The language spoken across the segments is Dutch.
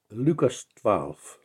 Lucas 12.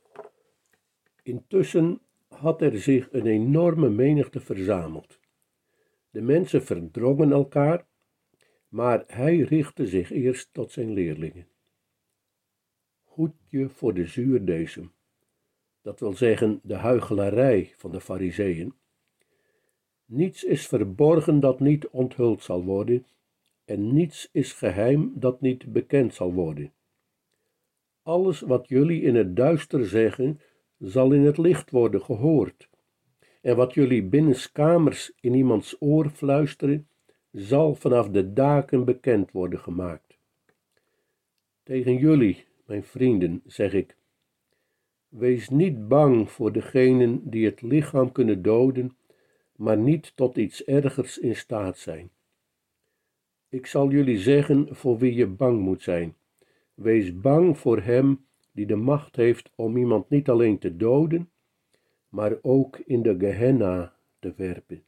Intussen had er zich een enorme menigte verzameld. De mensen verdrongen elkaar, maar hij richtte zich eerst tot zijn leerlingen. Hoed je voor de zuurdesem, dat wil zeggen de huichelarij van de Farizeeën. Niets is verborgen dat niet onthuld zal worden, en niets is geheim dat niet bekend zal worden. Alles wat jullie in het duister zeggen, zal in het licht worden gehoord. En wat jullie binnenskamers in iemands oor fluisteren, zal vanaf de daken bekend worden gemaakt. Tegen jullie, mijn vrienden, zeg ik, wees niet bang voor degenen die het lichaam kunnen doden, maar niet tot iets ergers in staat zijn. Ik zal jullie zeggen voor wie je bang moet zijn. Wees bang voor hem die de macht heeft om iemand niet alleen te doden, maar ook in de Gehenna te werpen.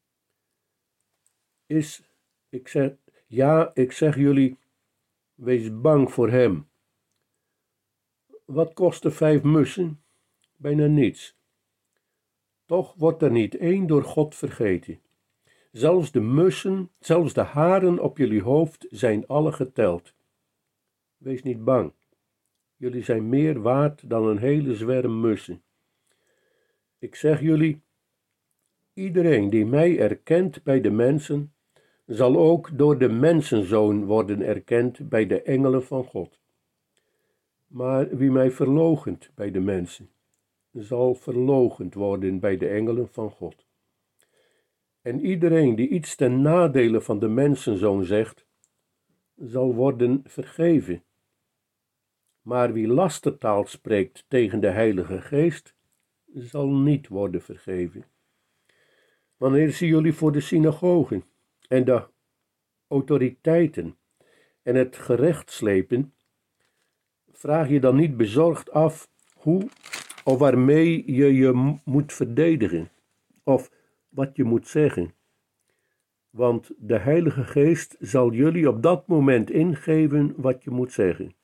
Ik zeg jullie, wees bang voor hem. Wat kosten 5 mussen? Bijna niets. Toch wordt er niet één door God vergeten. Zelfs de mussen, zelfs de haren op jullie hoofd zijn alle geteld. Wees niet bang. Jullie zijn meer waard dan een hele zwerm mussen. Ik zeg jullie, iedereen die mij erkent bij de mensen, zal ook door de mensenzoon worden erkend bij de engelen van God. Maar wie mij verloochent bij de mensen, zal verloochend worden bij de engelen van God. En iedereen die iets ten nadele van de mensenzoon zegt, zal worden vergeven. Maar wie lastertaal spreekt tegen de Heilige Geest, zal niet worden vergeven. Wanneer ze jullie voor de synagogen en de autoriteiten en het gerecht slepen, vraag je dan niet bezorgd af hoe of waarmee je je moet verdedigen, of wat je moet zeggen. Want de Heilige Geest zal jullie op dat moment ingeven wat je moet zeggen.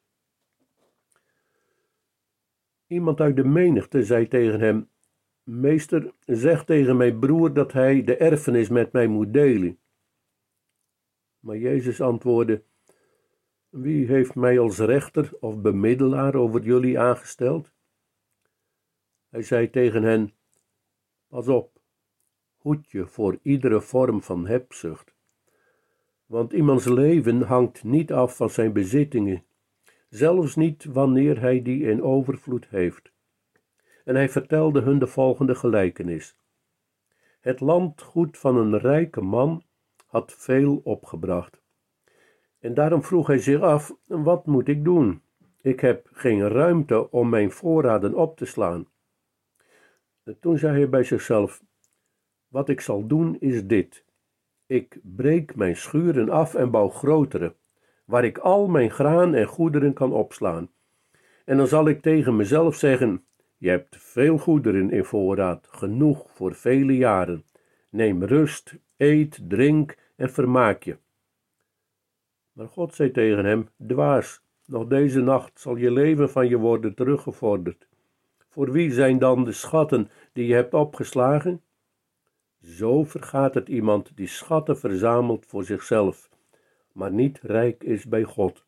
Iemand uit de menigte zei tegen hem, Meester, zeg tegen mijn broer dat hij de erfenis met mij moet delen. Maar Jezus antwoordde, wie heeft mij als rechter of bemiddelaar over jullie aangesteld? Hij zei tegen hen, pas op, hoed je voor iedere vorm van hebzucht. Want iemands leven hangt niet af van zijn bezittingen, zelfs niet wanneer hij die in overvloed heeft. En hij vertelde hun de volgende gelijkenis. Het landgoed van een rijke man had veel opgebracht. En daarom vroeg hij zich af, wat moet ik doen? Ik heb geen ruimte om mijn voorraden op te slaan. En toen zei hij bij zichzelf, wat ik zal doen is dit. Ik breek mijn schuren af en bouw grotere, waar ik al mijn graan en goederen kan opslaan. En dan zal ik tegen mezelf zeggen, je hebt veel goederen in voorraad, genoeg voor vele jaren. Neem rust, eet, drink en vermaak je. Maar God zei tegen hem, dwaas, nog deze nacht zal je leven van je worden teruggevorderd. Voor wie zijn dan de schatten die je hebt opgeslagen? Zo vergaat het iemand die schatten verzamelt voor zichzelf, maar niet rijk is bij God.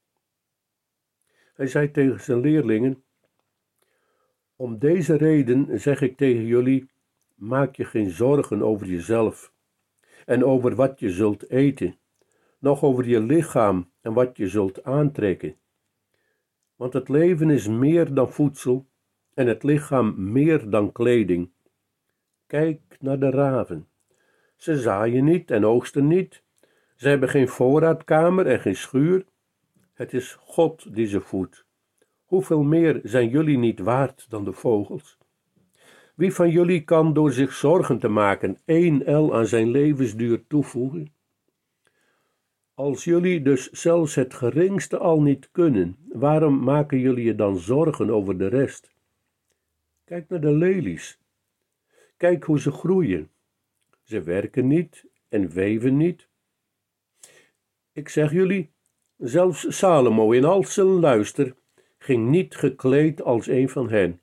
Hij zei tegen zijn leerlingen, om deze reden zeg ik tegen jullie, maak je geen zorgen over jezelf en over wat je zult eten, noch over je lichaam en wat je zult aantrekken. Want het leven is meer dan voedsel en het lichaam meer dan kleding. Kijk naar de raven. Ze zaaien niet en oogsten niet. Ze hebben geen voorraadkamer en geen schuur. Het is God die ze voedt. Hoeveel meer zijn jullie niet waard dan de vogels? Wie van jullie kan door zich zorgen te maken 1 el aan zijn levensduur toevoegen? Als jullie dus zelfs het geringste al niet kunnen, waarom maken jullie je dan zorgen over de rest? Kijk naar de lelies. Kijk hoe ze groeien. Ze werken niet en weven niet. Ik zeg jullie, zelfs Salomo in al zijn luister ging niet gekleed als een van hen.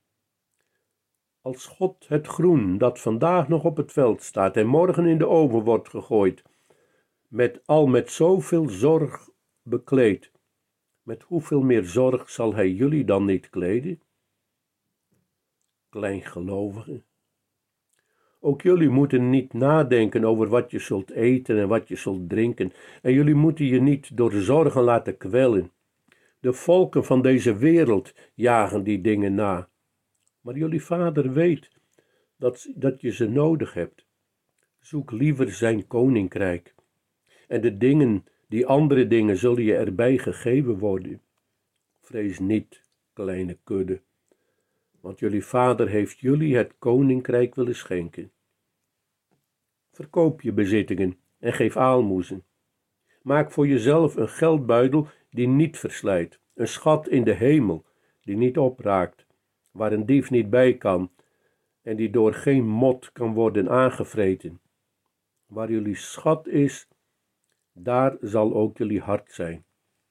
Als God het groen dat vandaag nog op het veld staat en morgen in de oven wordt gegooid, met zoveel zorg bekleed, met hoeveel meer zorg zal hij jullie dan niet kleden? Kleingelovigen. Ook jullie moeten niet nadenken over wat je zult eten en wat je zult drinken, en jullie moeten je niet door zorgen laten kwellen. De volken van deze wereld jagen die dingen na. Maar jullie Vader weet dat je ze nodig hebt. Zoek liever zijn koninkrijk. En die andere dingen zullen je erbij gegeven worden. Vrees niet, kleine kudde, want jullie Vader heeft jullie het koninkrijk willen schenken. Verkoop je bezittingen en geef aalmoezen. Maak voor jezelf een geldbuidel die niet verslijt, een schat in de hemel die niet opraakt, waar een dief niet bij kan en die door geen mot kan worden aangevreten. Waar jullie schat is, daar zal ook jullie hart zijn.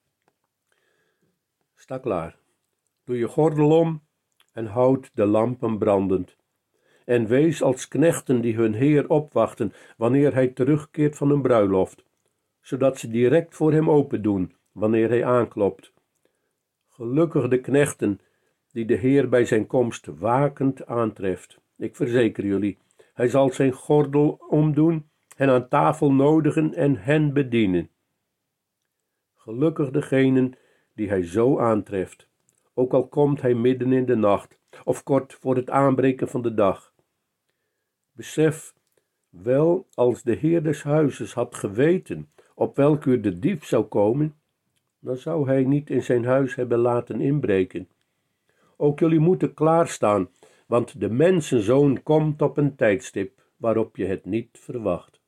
Sta klaar. Doe je gordel om en houd de lampen brandend. En wees als knechten die hun heer opwachten wanneer hij terugkeert van een bruiloft, zodat ze direct voor hem open doen wanneer hij aanklopt. Gelukkig de knechten die de heer bij zijn komst wakend aantreft. Ik verzeker jullie, hij zal zijn gordel omdoen, hen aan tafel nodigen en hen bedienen. Gelukkig degenen die hij zo aantreft, ook al komt hij midden in de nacht of kort voor het aanbreken van de dag. Besef wel, als de heer des huizes had geweten op welk uur de dief zou komen, dan zou hij niet in zijn huis hebben laten inbreken. Ook jullie moeten klaarstaan, want de mensenzoon komt op een tijdstip waarop je het niet verwacht.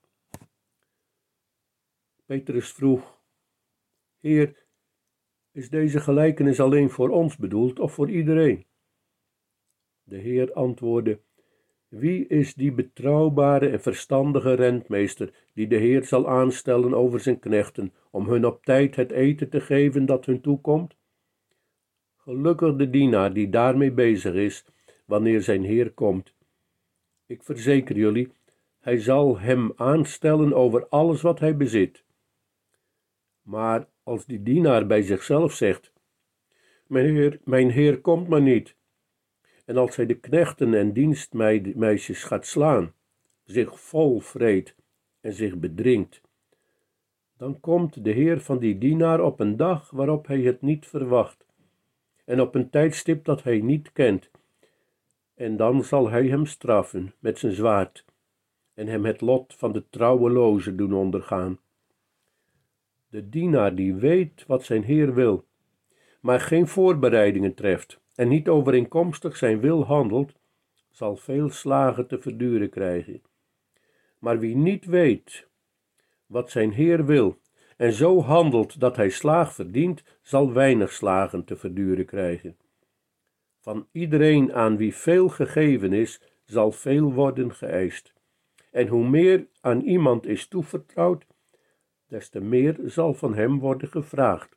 Petrus vroeg: Heer, is deze gelijkenis alleen voor ons bedoeld of voor iedereen? De Heer antwoordde: Wie is die betrouwbare en verstandige rentmeester die de Heer zal aanstellen over zijn knechten om hun op tijd het eten te geven dat hun toekomt? Gelukkig de dienaar die daarmee bezig is wanneer zijn Heer komt. Ik verzeker jullie, hij zal hem aanstellen over alles wat hij bezit. Maar als die dienaar bij zichzelf zegt: mijn heer komt maar niet, en als hij de knechten en dienstmeisjes gaat slaan, zich vol vreet en zich bedringt, dan komt de heer van die dienaar op een dag waarop hij het niet verwacht, en op een tijdstip dat hij niet kent, en dan zal hij hem straffen met zijn zwaard en hem het lot van de trouweloze doen ondergaan. De dienaar die weet wat zijn heer wil, maar geen voorbereidingen treft en niet overeenkomstig zijn wil handelt, zal veel slagen te verduren krijgen. Maar wie niet weet wat zijn heer wil en zo handelt dat hij slaag verdient, zal weinig slagen te verduren krijgen. Van iedereen aan wie veel gegeven is, zal veel worden geëist. En hoe meer aan iemand is toevertrouwd, des te meer zal van hem worden gevraagd.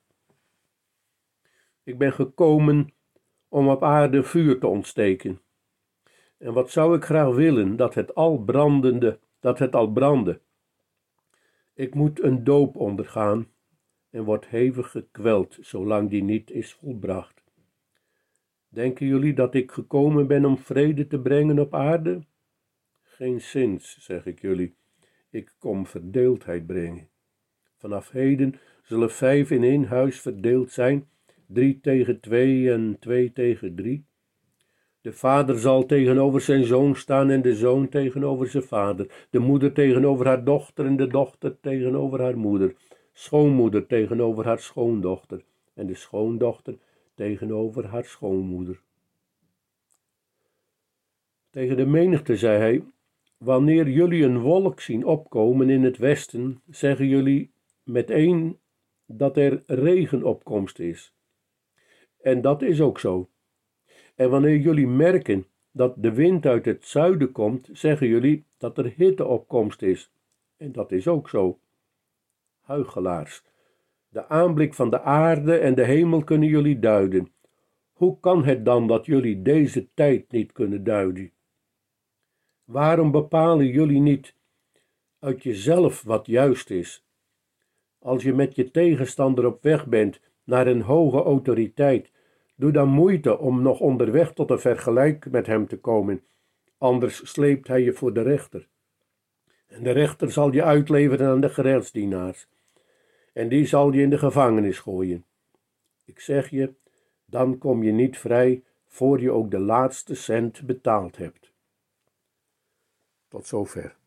Ik ben gekomen om op aarde vuur te ontsteken. En wat zou ik graag willen dat het al brandde. Ik moet een doop ondergaan en word hevig gekweld, zolang die niet is volbracht. Denken jullie dat ik gekomen ben om vrede te brengen op aarde? Geen zins, zeg ik jullie. Ik kom verdeeldheid brengen. Vanaf heden zullen 5 in 1 huis verdeeld zijn, 3 tegen 2 en 2 tegen 3. De vader zal tegenover zijn zoon staan en de zoon tegenover zijn vader. De moeder tegenover haar dochter en de dochter tegenover haar moeder. Schoonmoeder tegenover haar schoondochter en de schoondochter tegenover haar schoonmoeder. Tegen de menigte zei hij: Wanneer jullie een wolk zien opkomen in het westen, zeggen jullie meteen dat er regenopkomst is. En dat is ook zo. En wanneer jullie merken dat de wind uit het zuiden komt, zeggen jullie dat er hitteopkomst is. En dat is ook zo. Huichelaars, De aanblik van de aarde en de hemel kunnen jullie duiden. Hoe kan het dan dat jullie deze tijd niet kunnen duiden? Waarom bepalen jullie niet uit jezelf wat juist is? Als je met je tegenstander op weg bent naar een hoge autoriteit, doe dan moeite om nog onderweg tot een vergelijk met hem te komen, anders sleept hij je voor de rechter. En de rechter zal je uitleveren aan de gerechtsdienaars, en die zal je in de gevangenis gooien. Ik zeg je, dan kom je niet vrij voor je ook de laatste cent betaald hebt. Tot zover.